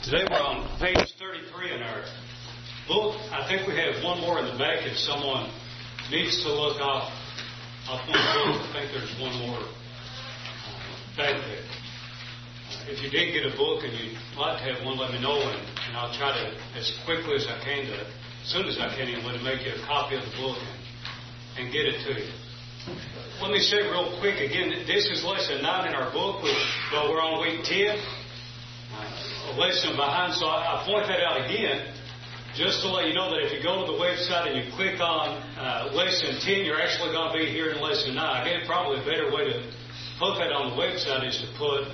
Today we're on page 33 in our book. I think we have one more in the back if someone needs to look off one of the books. I think there's one more back there. If you did get a book and you'd like to have one, let me know, and I'll try to, as quickly as I can, as soon as I can, to make you a copy of the book and get it to you. Let me say real quick again, this is lesson 9 in our book, but we're on week 10. A lesson behind, so I point that out again just to let you know that if you go to the website and you click on lesson 10, you're actually going to be here in lesson 9. Again, probably a better way to put that on the website is to put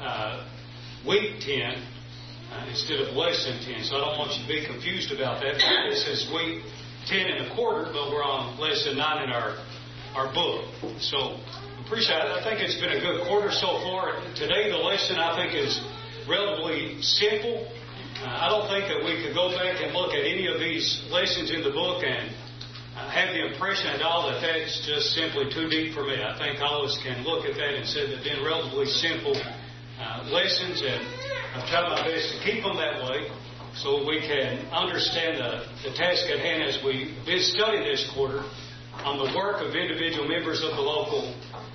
week 10 instead of lesson 10. So I don't want you to be confused about that. This is week 10 and a quarter, but we're on lesson 9 in our book. So appreciate it. I think it's been a good quarter so far. Today the lesson I think is relatively simple. I don't think that we could go back and look at any of these lessons in the book and have the impression at all that that's just simply too deep for me. I think all of us can look at that and say they've been relatively simple lessons, and I've tried my best to keep them that way so we can understand the task at hand as we've been studying this quarter on the work of individual members of the local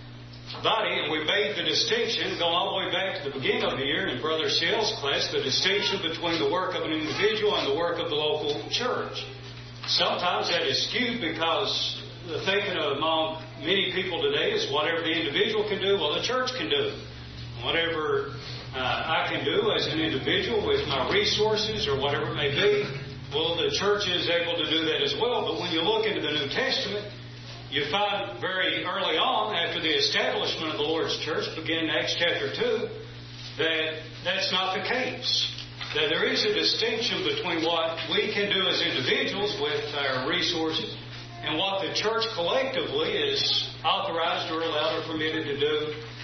body. And we made the distinction, going all the way back to the beginning of the year in Brother Shell's class, the distinction between the work of an individual and the work of the local church. Sometimes that is skewed because the thinking among many people today is whatever the individual can do, well, the church can do. Whatever I can do as an individual with my resources or whatever it may be, well, the church is able to do that as well. But when you look into the New Testament, you find very early on, after the establishment of the Lord's church, beginning in Acts chapter 2, that that's not the case. That there is a distinction between what we can do as individuals with our resources and what the church collectively is authorized or allowed or permitted to do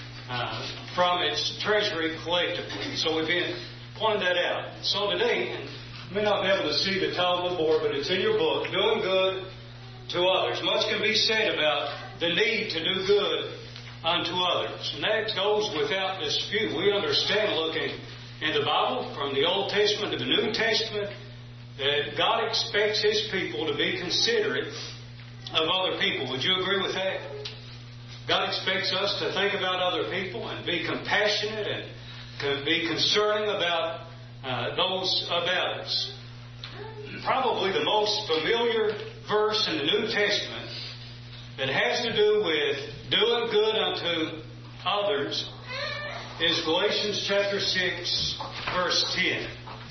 from its treasury collectively. So we've been pointing that out. So today, you may not be able to see the title of the board, but it's in your book, Doing Good to Others. Much can be said about the need to do good unto others. And that goes without dispute. We understand, looking in the Bible, from the Old Testament to the New Testament, that God expects His people to be considerate of other people. Would you agree with that? God expects us to think about other people and be compassionate and be concerning about those about us. Probably the most familiar verse in the New Testament that has to do with doing good unto others is Galatians chapter 6, verse 10.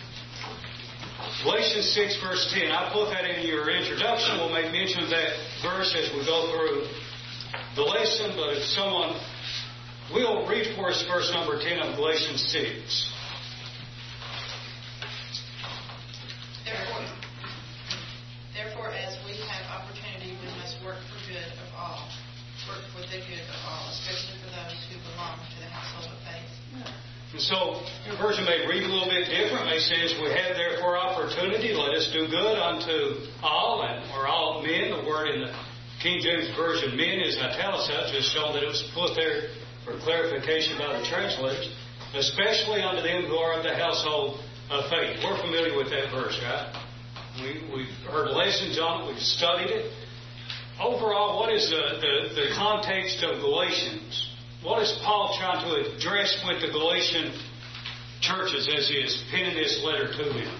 Galatians 6, verse 10. I put that in your introduction. We'll make mention of that verse as we go through the lesson, but if someone will read for us verse number 10 of Galatians 6. Therefore, as we have opportunity, we must work for the good of all, especially for those who belong to the household of faith. And so, your version may read a little bit different. It may say, as we have therefore opportunity, let us do good unto all, or all men. The word in the King James Version, men, is italicized, just showing that it was put there for clarification by the translators, especially unto them who are of the household of faith. We're familiar with that verse, right? We've heard lessons on it. We've studied it. Overall, what is the context of Galatians? What is Paul trying to address with the Galatian churches as he is penning this letter to them?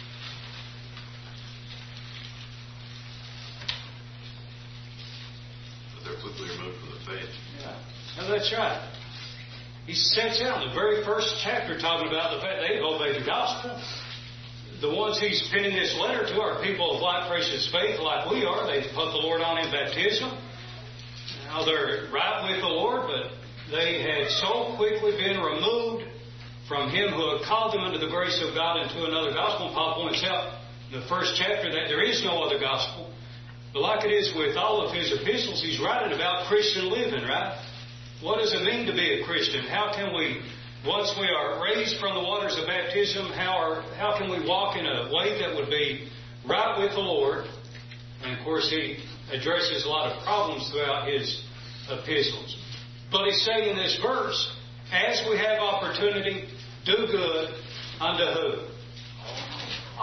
That they're quickly removed from the faith. Yeah. No, that's right. He sets out in the very first chapter talking about the fact they obey the gospel. The ones he's penning this letter to are people of like precious faith like we are. They've put the Lord on in baptism. Now they're right with the Lord, but they had so quickly been removed from Him who had called them into the grace of God into another gospel. Paul points out in the first chapter that there is no other gospel. But like it is with all of his epistles, he's writing about Christian living, right? What does it mean to be a Christian? How can we, once we are raised from the waters of baptism, how can we walk in a way that would be right with the Lord? And of course, he addresses a lot of problems throughout his epistles. But he's saying in this verse, as we have opportunity, do good unto who?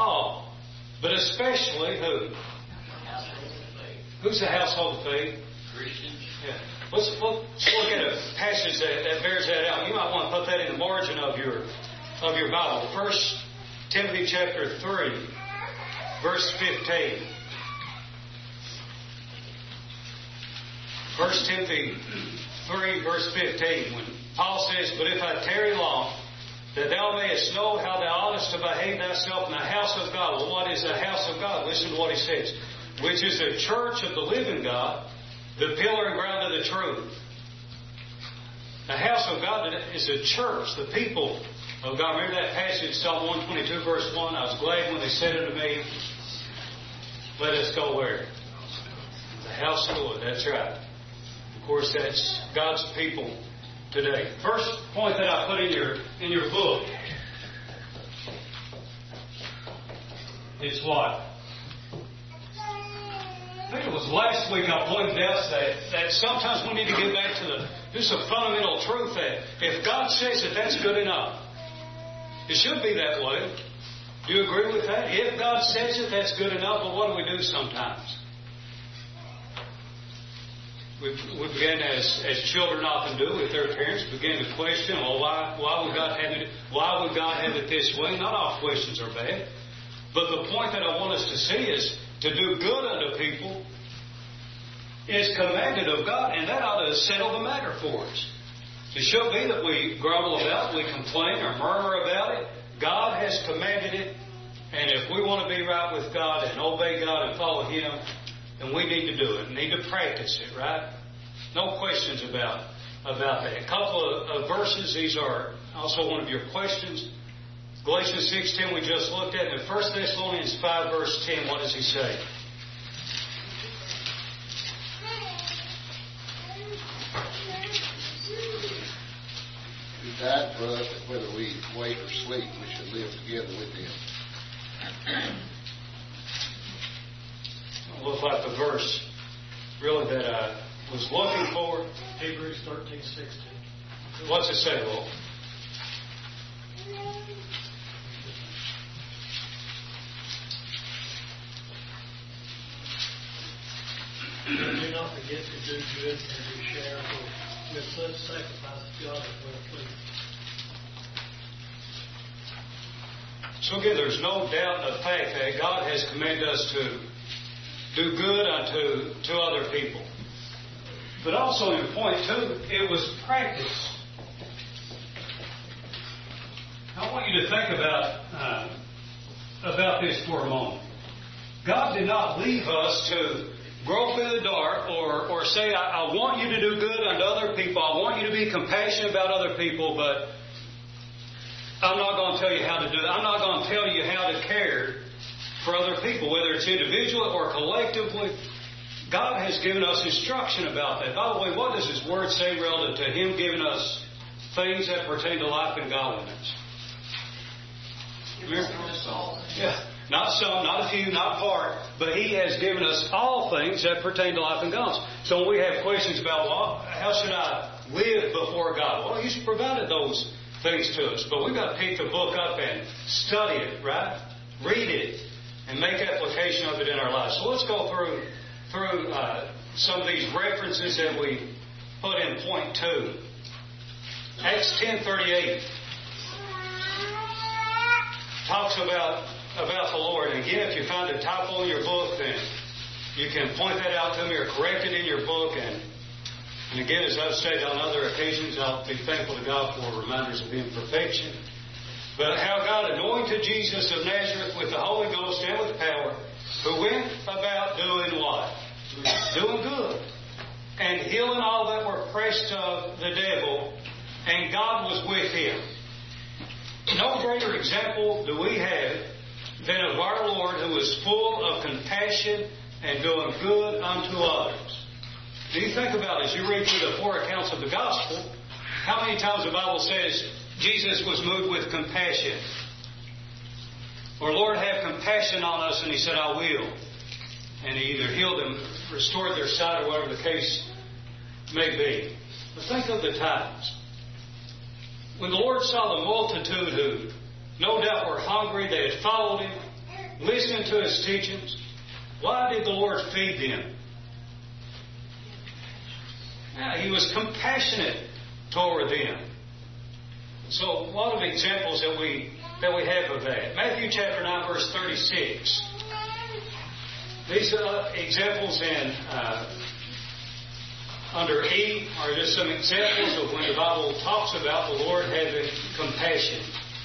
all. But especially who? Who's the household of faith? Christians. Yeah. Let's look at a passage that bears that out. You might want to put that in the margin of your Bible. 1 Timothy chapter 3, verse 15. 1 Timothy 3, verse 15, when Paul says, "But if I tarry long, that thou mayest know how thou oughtest to behave thyself in the house of God." Well, what is the house of God? Listen to what he says. "Which is the church of the living God, the pillar and ground of the truth." The house of God is the church, the people of God. Remember that passage, Psalm 122, verse 1? "I was glad when they said unto me, let us go where? The house of the Lord." That's right. Of course, that's God's people today. First point that I put in your book is what? I think it was last week I pointed out that sometimes we need to get back to this is a fundamental truth that if God says it, that's good enough. It should be that way. Do you agree with that? If God says it, that's good enough. But what do we do sometimes? We begin, as children often do with their parents, begin to question, well, why would God have it this way? Not all questions are bad. But the point that I want us to see is to do good unto people is commanded of God, and that ought to settle the matter for us. It should be that we grumble about it, we complain or murmur about it. God has commanded it, and if we want to be right with God and obey God and follow Him, then we need to do it. We need to practice it, right? No questions about that. A couple of verses. These are also one of your questions. Galatians 6:10 we just looked at. And 1 Thessalonians 5 verse 10, what does he say? Who died for us, that whether we wake or sleep, we should live together with Him. Looks like the verse really that I was looking for. Hebrews 13:16. What's it say, Will? Do not forget to do good and to share, for with such sacrifice God is well pleased. So again, there's no doubt in the fact that God has commanded us to do good unto other people. But also in point two, it was practice. I want you to think about this for a moment. God did not leave us to grope in the dark or say, I want you to do good unto other people. I want you to be compassionate about other people, but I'm not going to tell you how to do it. I'm not going to tell you how to care for other people, whether it's individually or collectively. God has given us instruction about that. By the way, what does His Word say relative to Him giving us things that pertain to life and godliness? Yeah. Not some, not a few, not part, but He has given us all things that pertain to life and godliness. So when we have questions about, well, how should I live before God? Well, He's provided those things to us. But we've got to pick the book up and study it, right? Read it and make application of it in our lives. So let's go through some of these references that we put in point 2. Acts 10:38 talks about the Lord. And again, if you find a typo in your book, then you can point that out to me or correct it in your book. And again, as I've stated on other occasions, I'll be thankful to God for reminders of imperfection. But how God anointed Jesus of Nazareth with the Holy Ghost and with power, who went about doing what? Doing good. And healing all that were oppressed of the devil. And God was with him. No greater example do we have than of our Lord, who was full of compassion and doing good unto others. Do you think about it, as you read through the 4 accounts of the gospel, how many times the Bible says Jesus was moved with compassion? Or, Lord, have compassion on us, and He said, I will. And He either healed them, restored their sight, or whatever the case may be. But think of the times. When the Lord saw the multitude who no doubt were hungry, they had followed Him, listening to His teachings. Why did the Lord feed them? Yeah, He was compassionate toward them. So a lot of examples that we have of that. Matthew chapter 9, verse 36. These examples in under E are just some examples of when the Bible talks about the Lord having compassion.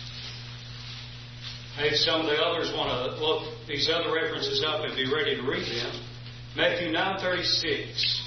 Maybe some of the others want to look these other references up and be ready to read them. Matthew 9:36.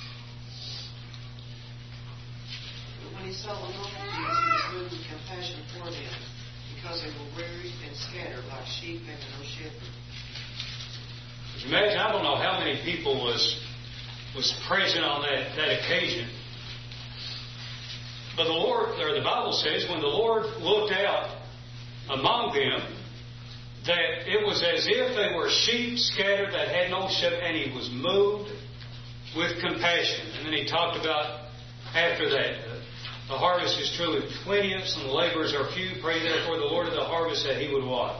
When He saw the multitudes, He was moved with compassion for them, because they were weary and scattered like sheep having no shepherd. Imagine, I don't know how many people was present on that occasion. But the Lord, or the Bible says, when the Lord looked out among them, that it was as if they were sheep scattered that had no shepherd, and He was moved with compassion. And then He talked about after that, the harvest is truly plenteous and the laborers are few. Pray therefore the Lord of the harvest that He would what?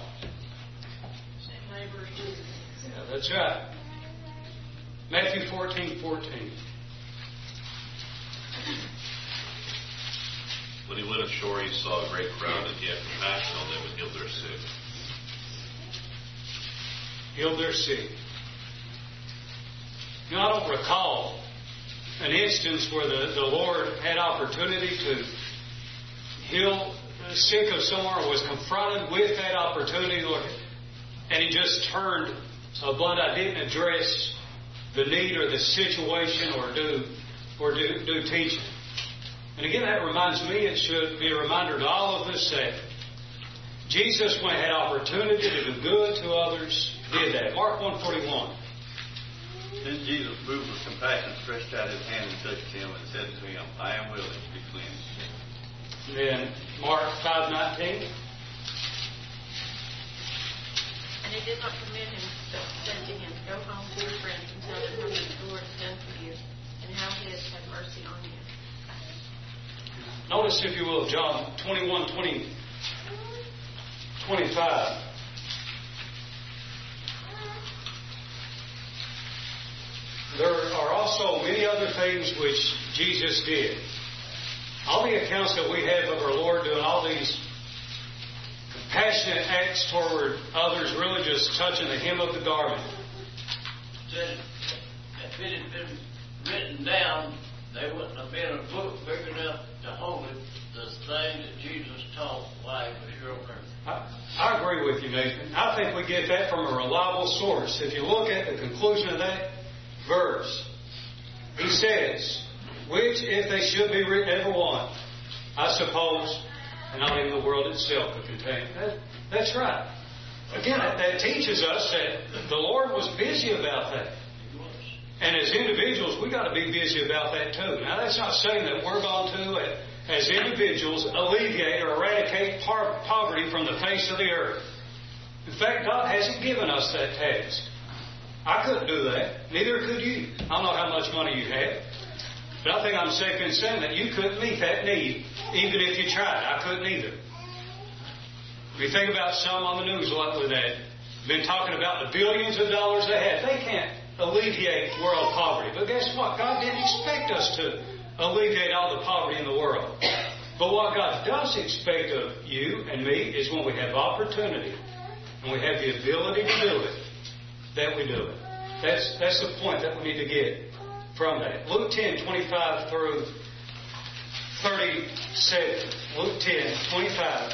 Yeah, that's right. Matthew 14:14. When He went ashore, He saw a great crowd, and He had compassion on them and healed their sick. Healed their sick. You know, I don't recall an instance where the Lord had opportunity to heal the sick of someone or was confronted with that opportunity, and He just turned a blind eye, didn't address the need or the situation or do teaching. And again, that reminds me, it should be a reminder to all of us that Jesus, when He had opportunity to do good to others, did that. Mark 1:41. Then Jesus, moved with compassion, stretched out His hand and touched him and said to him, I am willing to be cleansed. Then Mark 5:19. And He did not commit him, but said to him, Go home to your friends and tell them how much the Lord has done for you and how He has had mercy on you. Notice, if you will, John 21:25. There are also many other things which Jesus did. All the accounts that we have of our Lord doing all these compassionate acts toward others, really just touching the hem of the garment. Said if it had been written down, there wouldn't have been a book big enough to hold it, the thing that Jesus taught while He was here on earth. I agree with you, Nathan. I think we get that from a reliable source. If you look at the conclusion of that verse, he says, which if they should be written every one, I suppose, and not even the world itself could contain. That's right. Again, that teaches us that the Lord was busy about that. And as individuals, we got to be busy about that too. Now, that's not saying that we're going to, as individuals, alleviate or eradicate poverty from the face of the earth. In fact, God hasn't given us that task. I couldn't do that. Neither could you. I don't know how much money you have. But I think I'm safe in saying that you couldn't meet that need, even if you tried. I couldn't either. If you think about some on the news lately that have been talking about the billions of dollars they have, they can't alleviate world poverty. But guess what? God didn't expect us to alleviate all the poverty in the world. But what God does expect of you and me is when we have opportunity and we have the ability to do it, that we do it. That's the point that we need to get from that. Luke 10:25 through 37. Luke 10:25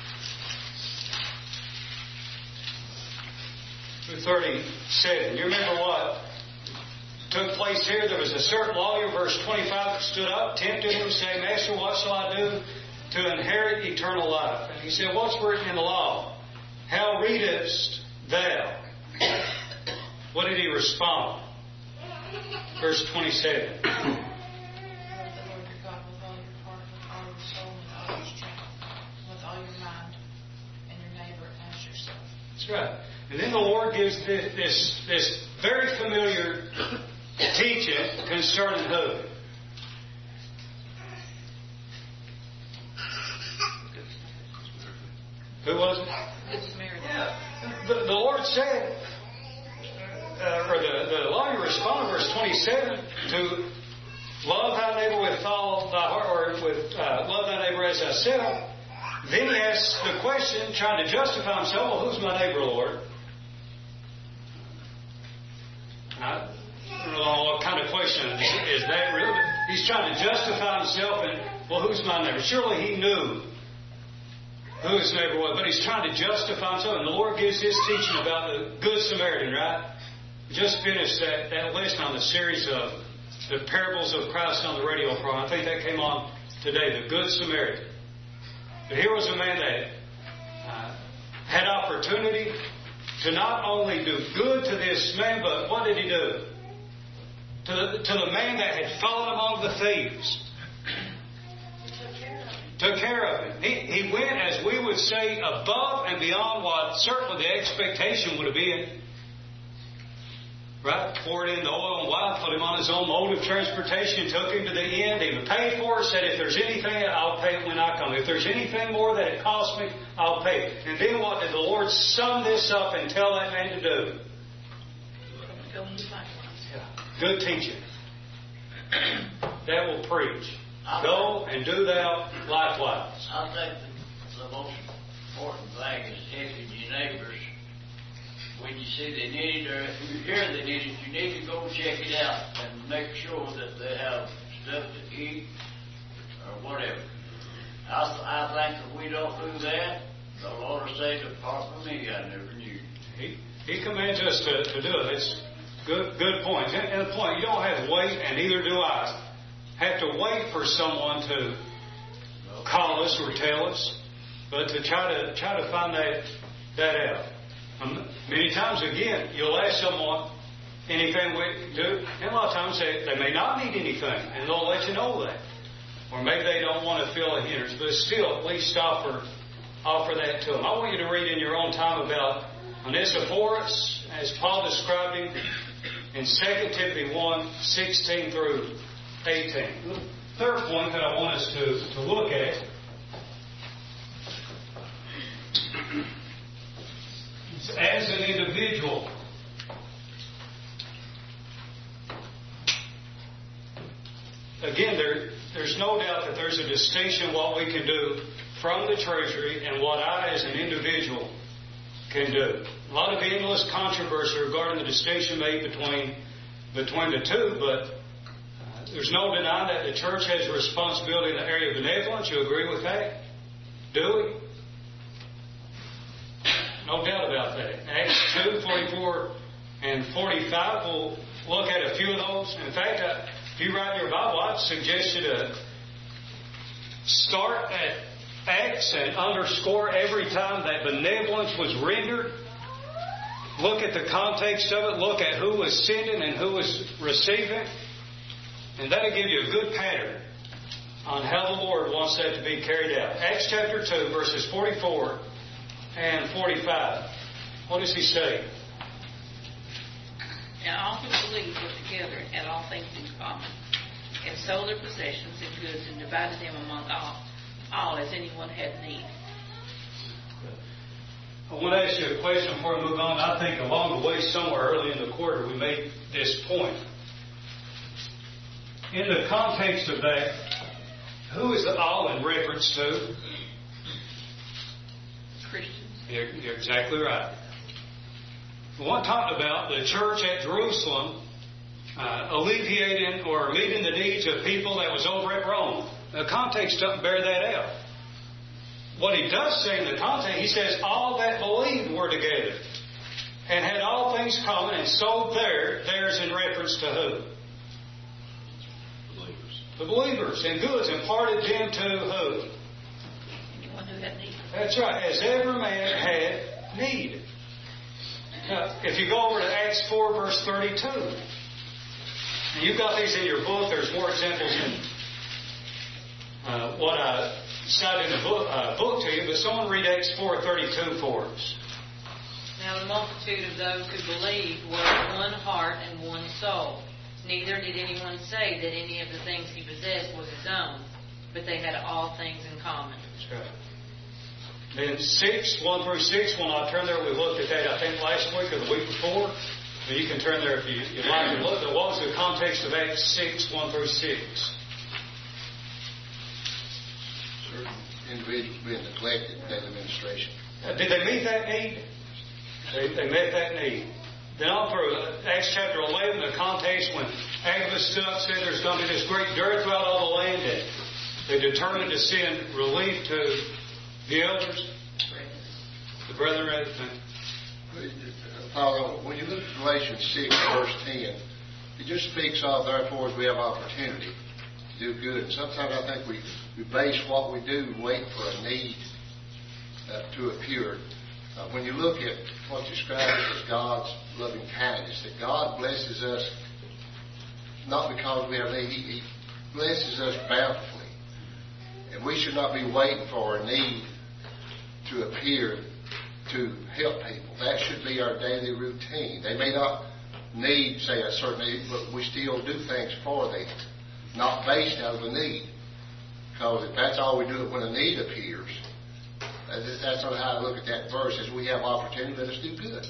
through 37. You remember what took place here? There was a certain lawyer, verse 25, that stood up, tempted Him, saying, Master, what shall I do to inherit eternal life? And He said, what's written in the law? How readest thou? What did He respond? Verse 27. Love the Lord your God with all your heart, with all your soul, with all your strength, with all your mind, and your neighbor as yourself. That's right. And then the Lord gives this very familiar teaching concerning who? Who was it? Good Samaritan. Yeah. The Lord said, or the lawyer responded, verse 27, to love thy neighbor with all thy heart, or with love thy neighbor as thyself. Then he asks the question, trying to justify himself, well, who's my neighbor, Lord? I don't know what kind of question is that really, but he's trying to justify himself and, well, who's my neighbor? Surely he knew who his neighbor was, but he's trying to justify himself. And the Lord gives his teaching about the Good Samaritan, right? We just finished that lesson on the series of the parables of Christ on the radio program. I think that came on today, the Good Samaritan. But here was a man that had opportunity to not only do good to this man, but what did he do? To the man that had fallen among the thieves. Took care of him. He went, as we would say, above and beyond what certainly the expectation would have been. Right? Poured in the oil and wine, put him on his own mode of transportation, took him to the end, even paid for it, said, if there's anything, I'll pay it when I come. If there's anything more that it costs me, I'll pay it. And then what did the Lord sum this up and tell that man to do? Yeah. Good teaching. That will preach. Go and do thou likewise. I think the most important thing is helping your neighbors. When you see they need it, or if you hear they need it, you need to go check it out and make sure that they have stuff to eat or whatever. I think if we don't do that, the Lord will say, depart from me, I never knew. He commands us to do it. It's good point. And the point, you don't have to wait, and neither do I have to wait for someone to call us or tell us, but to try to find that out. Many times, again, you'll ask someone anything we do, and a lot of times they may not need anything, and they'll let you know that. Or maybe they don't want to feel a hindrance, but still, at least offer that to them. I want you to read in your own time about Onesiphorus, as Paul described him in 2 Timothy 1:16 through 18. The third point that I want us to look at is as an individual. Again, there's no doubt that there's a distinction what we can do from the treasury and what I as an individual can do. A lot of endless controversy regarding the distinction made between the two, but there's no denying that the church has a responsibility in the area of benevolence. You agree with that? Do we? No doubt about that. Acts 2:44 and 45, we'll look at a few of those. In fact, if you write your Bible, I'd suggest you to start at Acts and underscore every time that benevolence was rendered. Look at the context of it. Look at who was sending and who was receiving. And that'll give you a good pattern on how the Lord wants that to be carried out. Acts chapter 2, verses 44 and 45. What does he say? Now all who believed were together and had all things in common, and sold their possessions and goods and divided them among all as anyone had need. I want to ask you a question before we move on. I think along the way, somewhere early in the quarter, we made this point. In the context of that, who is the all in reference to? Christians. You're exactly right. We want to talk about the church at Jerusalem alleviating or meeting the needs of people that was over at Rome. The context doesn't bear that out. What he does say in the context, he says, all that believed were together and had all things common and sold theirs in reference to who? Believers. The believers, and goods, and parted them to who? Anyone who had need. That's right, as every man had need. Now, if you go over to Acts 4, verse 32, and you've got these in your book, there's more examples in what I cited in the book to you, but someone read Acts 4:32 for us. Now the multitude of those who believed were of one heart and one soul. Neither did anyone say that any of the things he possessed was his own, but they had all things in common. That's right. Then 6, 1 through 6, when I turn there, we looked at that, I think, last week or the week before. But you can turn there if you'd like to look at what was the context of Acts 6, 1 through 6. Certain individuals being neglected in that administration. Did they meet that need? They met that need. Then on through Acts chapter 11, the context when Agabus stood up and said there's going to be this great dearth throughout all the land, and they determined to send relief to the elders, the brethren, everything. Paul, when you look at Galatians 6, verse 10, it just speaks of, therefore, as we have opportunity to do good. And sometimes I think we base what we do waiting for a need to appear. When you look at what's described as God's loving kindness, that God blesses us not because we have need, He blesses us bountifully. And we should not be waiting for a need to appear to help people. That should be our daily routine. They may not need, say, a certain need, but we still do things for them, not based out of a need. Because if that's all we do when a need appears, that's not how I look at that verse. As we have opportunity, let us do good.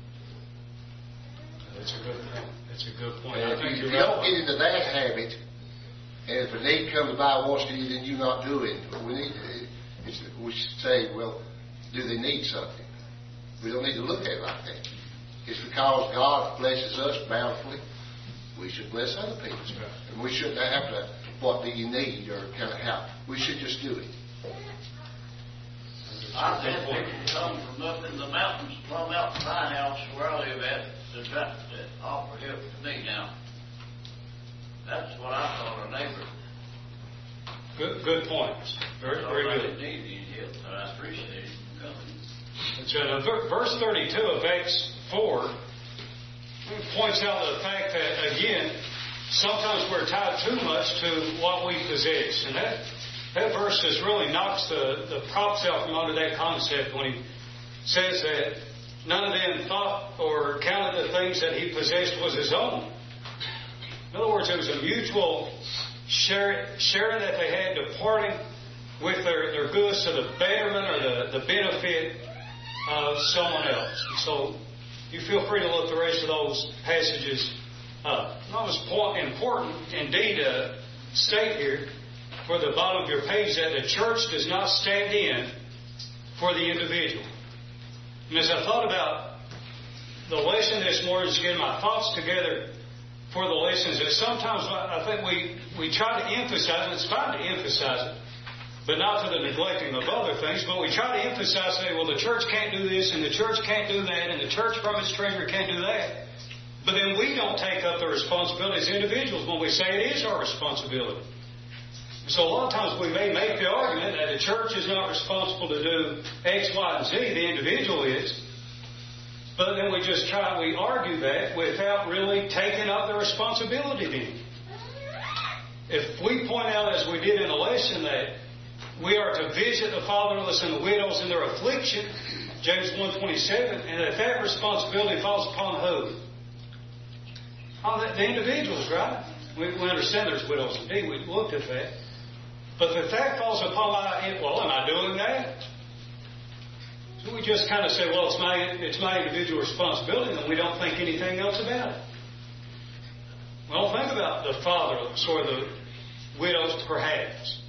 That's a good thing. That's a good point. And if you don't get into that habit, and if a need comes by wants to you, then you not do it. We should say, well, do they need something? We don't need to look at it like that. It's because God blesses us bountifully, we should bless other people. And we shouldn't have to, what do you need, or kind of how. We should just do it. I've had people come from up in the mountains, plumb out to my house where I live at, to offer help to me now. That's what I call a neighbor. Good points. Very good. I didn't need any help, but I appreciate it coming. That's right. Verse 32 of Acts 4 points out the fact that, again, sometimes we're tied too much to what we possess. And that verse just really knocks the props out from under that concept when he says that none of them thought or counted the things that he possessed was his own. In other words, it was a mutual sharing that they had, departing with their goods to the betterment or the benefit of someone else. So you feel free to look the rest of those passages up. It was important indeed to state here for the bottom of your page that the church does not stand in for the individual. And as I thought about the lesson this morning, just getting my thoughts together for the lessons, that sometimes I think we try to emphasize, and it's fine to emphasize it, but not to the neglecting of other things, but we try to emphasize, say, well, the church can't do this, and the church can't do that, and the church from its treasury can't do that. But then we don't take up the responsibility as individuals when we say it is our responsibility. So a lot of times we may make the argument that the church is not responsible to do X, Y, and Z, the individual is. But then we argue that without really taking up the responsibility then. If we point out, as we did in the lesson, that we are to visit the fatherless and the widows in their affliction, James 1:27, and that responsibility falls upon who? On the individuals, right? We understand there's widows indeed. We looked at that. But if that falls upon am I doing that? So we just kind of say, well, it's my individual responsibility, and we don't think anything else about it. Well, think about the fatherless or the widows, perhaps.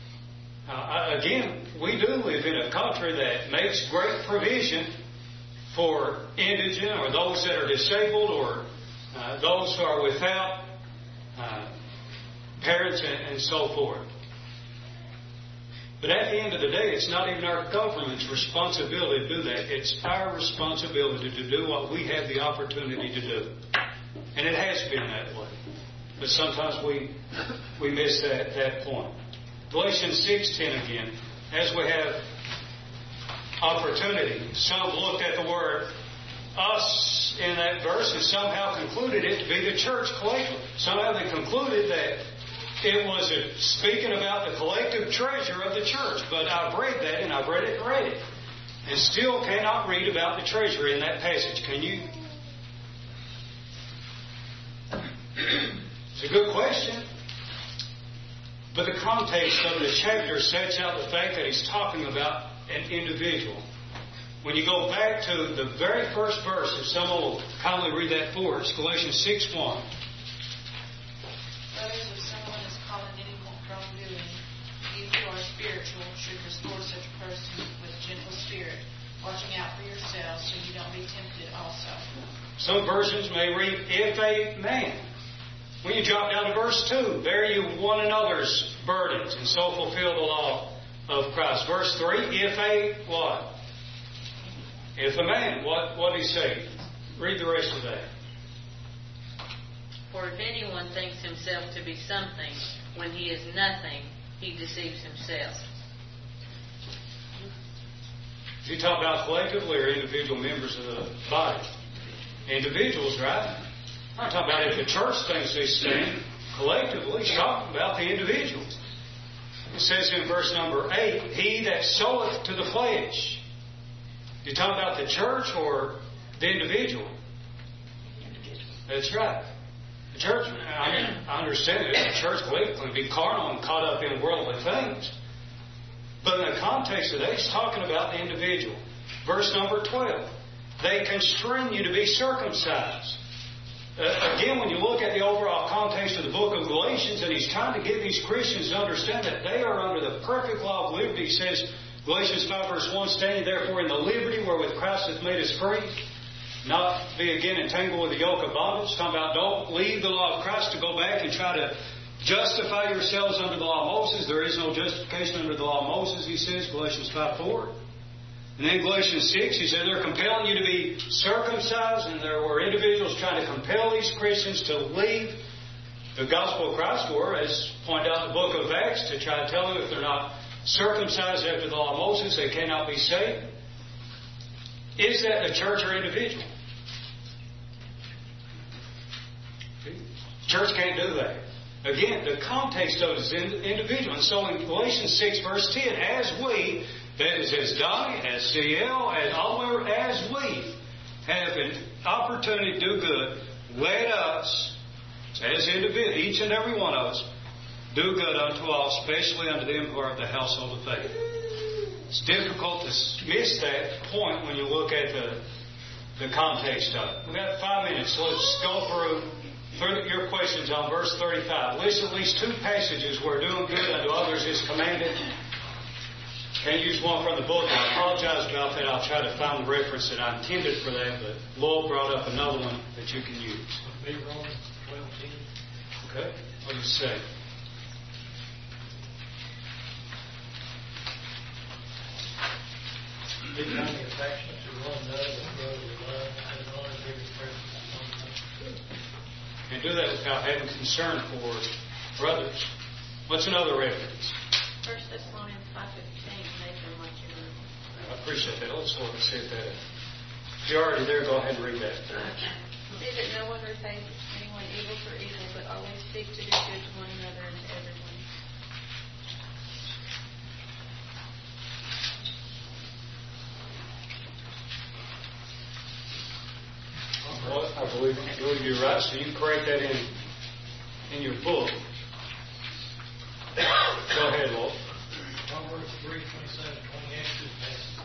Again, we do live in a country that makes great provision for indigent or those that are disabled or those who are without parents and so forth. But at the end of the day, it's not even our government's responsibility to do that. It's our responsibility to do what we have the opportunity to do. And it has been that way. But sometimes we miss that point. Galatians 6:10 again. As we have opportunity, some looked at the word us in that verse and somehow concluded it to be the church collectively. Somehow they concluded that it was speaking about the collective treasure of the church. But I've read that, and I've read it and read it, and still cannot read about the treasure in that passage. Can you? It's a good question. But the context of the chapter sets out the fact that he's talking about an individual. When you go back to the very first verse, if someone will kindly read that for us, Galatians 6:1. Brothers, if someone is caught in any wrongdoing, you who are spiritual should restore such a person with gentle spirit, watching out for yourselves so you don't be tempted also. Some versions may read, if a man. When you drop down to verse 2, bear you one another's burdens and so fulfill the law of Christ. Verse 3, if a what? If a man. What did he say? Read the rest of that. For if anyone thinks himself to be something when he is nothing, he deceives himself. Is he talking about collectively or individual members of the body? Individuals, right? I'm talking about if the church thinks this thing collectively. He's talking about the individuals. It says in verse number 8, he that soweth to the flesh. You talking about the church or the individual? That's right. The church, I understand it. The church collectively can be carnal and caught up in worldly things. But in the context of that, he's talking about the individual. Verse number 12. They constrain you to be circumcised. Again, when you look at the overall context of the book of Galatians, and he's trying to get these Christians to understand that they are under the perfect law of liberty. He says, Galatians 5 verse 1, standing therefore in the liberty wherewith Christ hath made us free, not be again entangled with the yoke of bondage. Talking about don't leave the law of Christ to go back and try to justify yourselves under the law of Moses. There is no justification under the law of Moses, he says, Galatians 5:4. And then Galatians 6, he said they're compelling you to be circumcised, and there were individuals trying to compel these Christians to leave the gospel of Christ, or as pointed out in the book of Acts, to try to tell them if they're not circumcised after the law of Moses, they cannot be saved. Is that the church or individual? Church can't do that. Again, the context of it is individual. And so in Galatians 6 verse 10, as we, that is as Donnie, as CL, as Oliver, as we have an opportunity to do good, let us, as individuals, each and every one of us, do good unto all, especially unto them who are of the household of faith. It's difficult to miss that point when you look at the context of it. We've got 5 minutes, so let's go through your questions on verse 35. List at least 2 passages where doing good unto others is commanded. Can't use one from the book. I apologize about that. I'll try to find the reference that I intended for that, but Lowell brought up another one that you can use. Romans 12:10. Okay, what do you say? Be kindly affectionate to one another with brotherly love, and honor giving presence to one another. And do that without having concern for brothers. What's another reference? 1 Thessalonians 5:15, Nathan, what you wrote. I appreciate that. Let's go and see if that. If you're already there, go ahead and read that. See that no one repays anyone evil for evil, but always seek to do good to one another and to everyone. Well, I believe you're right, so you can correct that in your book. Go ahead, Lowell. Proverbs 3:27-28 is passage.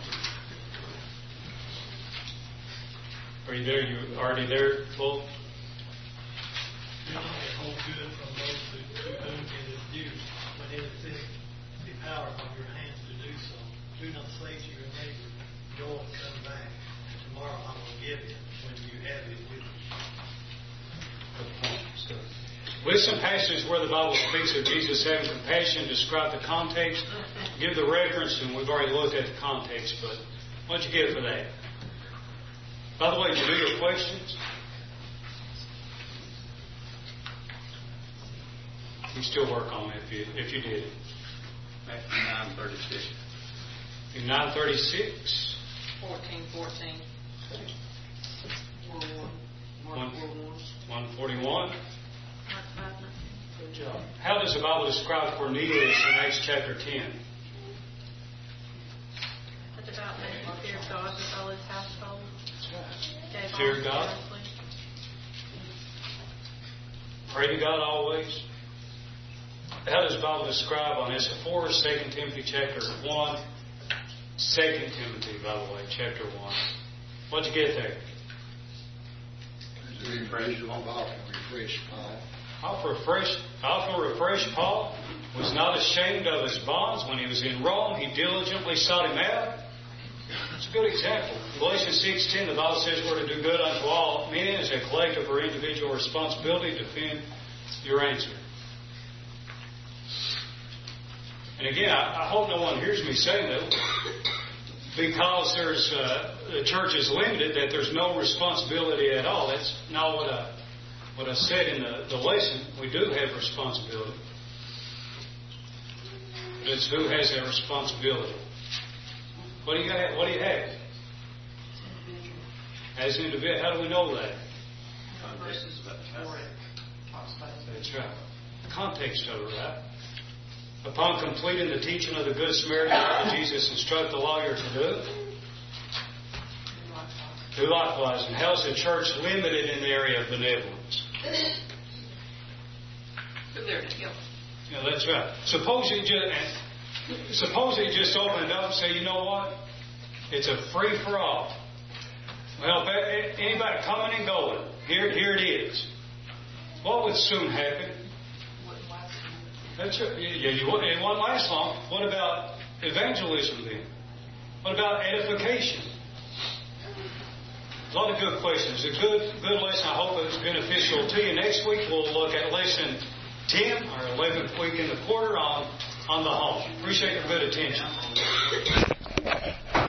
Are you there? You already there, Lowell? Do not withhold good from those to whom it is due, when it is in the power of your hands to do so. Do not say to your neighbor, go and come back, and tomorrow I will give it when you have it with you. Good point. With some passages where the Bible speaks of Jesus having compassion, describe the context, give the reference, and we've already looked at the context, but what'd you get for that? By the way, did you do your questions? You still work on it if you did. Matthew 9:36. In 9:36. 14:14. 141. Good job. How does the Bible describe Cornelius in Acts chapter 10? That's about making fear of God with all his household. Gave Fear all God. generously. Pray to God always. How does the Bible describe Onesiphorus, 2 Timothy chapter 1, 2 Timothy, by the way, chapter 1. What'd you get there? Refresh Paul. Often refresh Paul, was not ashamed of his bonds. When he was in Rome, he diligently sought him out. It's a good example. Galatians 6:10, the Bible says we're to do good unto all men as a collective or individual responsibility to defend your answer. And again, I hope no one hears me saying that because the church is limited, that there's no responsibility at all. That's not what I said in the lesson. We do have responsibility. But it's who has that responsibility. What do you have? As an individual, how do we know that? Verses 4, it talks about it. That's right. The context of it, right? Upon completing the teaching of the Good Samaritan, what did Jesus instruct the lawyer to do? Do likewise. And how is the church limited in the area of benevolence? Yeah, that's right. Suppose you just open it up and say, you know what? It's a free for all. Well, anybody coming and going, here it is. What would soon happen? That's right. It won't last long. What about evangelism then? What about edification? A lot of good questions. A good lesson. I hope it's beneficial to you. Next week we'll look at lesson 10, or 11th week in the quarter on the home. Appreciate your good attention.